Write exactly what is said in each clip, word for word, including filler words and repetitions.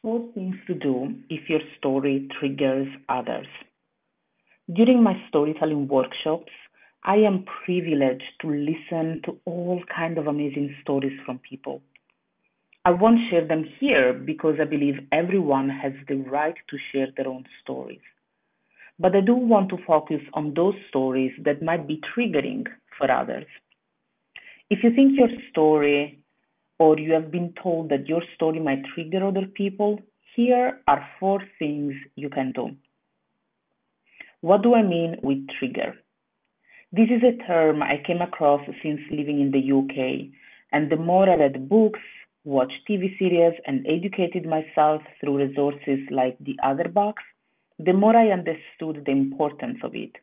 Four things to do if your story triggers others. During my storytelling workshops, I am privileged to listen to all kinds of amazing stories from people. I won't share them here because I believe everyone has the right to share their own stories. But I do want to focus on those stories that might be triggering for others. If you think your story or you have been told that your story might trigger other people, here are four things you can do. What do I mean with trigger? This is a term I came across since living in the U K, and the more I read books, watched T V series, and educated myself through resources like The Other Box, the more I understood the importance of it.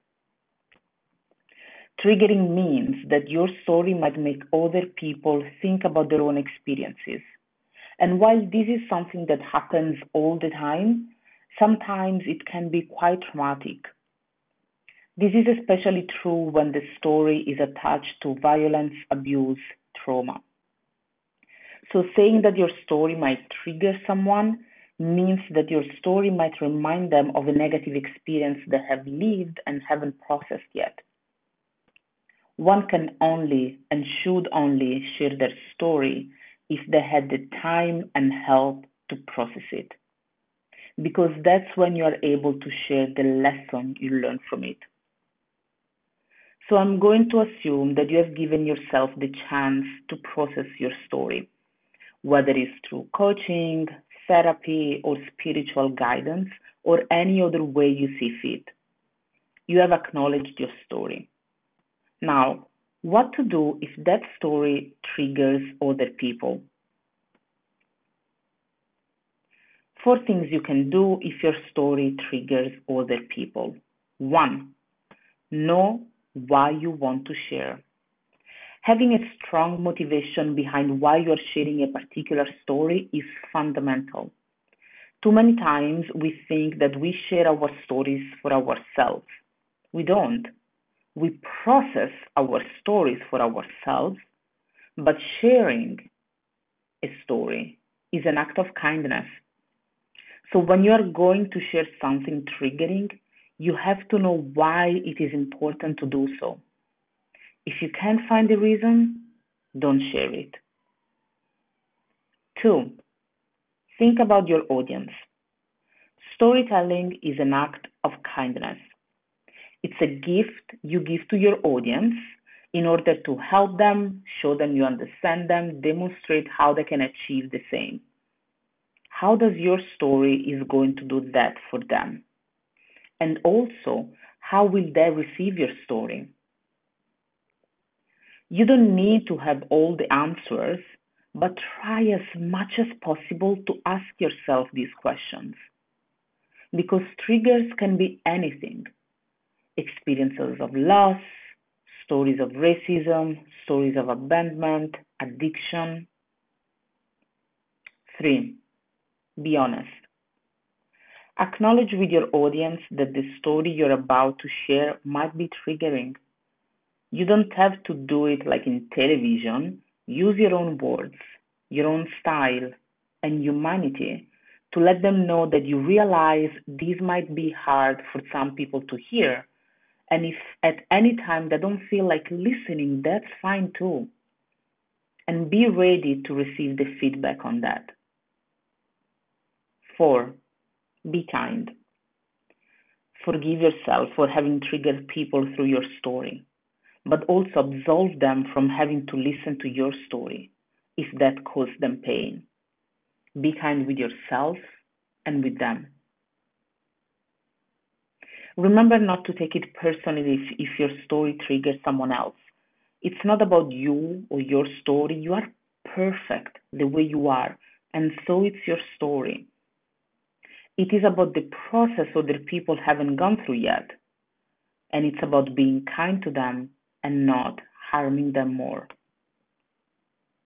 Triggering means that your story might make other people think about their own experiences. And while this is something that happens all the time, sometimes it can be quite traumatic. This is especially true when the story is attached to violence, abuse, trauma. So, saying that your story might trigger someone means that your story might remind them of a negative experience they have lived and haven't processed yet. One can only and should only share their story if they had the time and help to process it, because that's when you are able to share the lesson you learn from it. So I'm going to assume that you have given yourself the chance to process your story, whether it's through coaching, therapy, or spiritual guidance, or any other way you see fit. You have acknowledged your story. Now, what to do if that story triggers other people? Four things you can do if your story triggers other people. One, know why you want to share. Having a strong motivation behind why you're sharing a particular story is fundamental. Too many times we think that we share our stories for ourselves. We don't. We process our stories for ourselves, but sharing a story is an act of kindness. So when you are going to share something triggering, you have to know why it is important to do so. If you can't find the reason, don't share it. Two, think about your audience. Storytelling is an act of kindness. It's a gift you give to your audience in order to help them, show them you understand them, demonstrate how they can achieve the same. How does your story is going to do that for them? And also, how will they receive your story? You don't need to have all the answers, but try as much as possible to ask yourself these questions. Because triggers can be anything: experiences of loss, stories of racism, stories of abandonment, addiction. Three, be honest. Acknowledge with your audience that the story you're about to share might be triggering. You don't have to do it like in television. Use your own words, your own style, and humanity to let them know that you realize this might be hard for some people to hear. And if at any time they don't feel like listening, that's fine too. And be ready to receive the feedback on that. Four, be kind. Forgive yourself for having triggered people through your story, but also absolve them from having to listen to your story if that caused them pain. Be kind with yourself and with them. Remember not to take it personally if, if your story triggers someone else. It's not about you or your story. You are perfect the way you are, and so it's your story. It is about the process other people haven't gone through yet, and it's about being kind to them and not harming them more.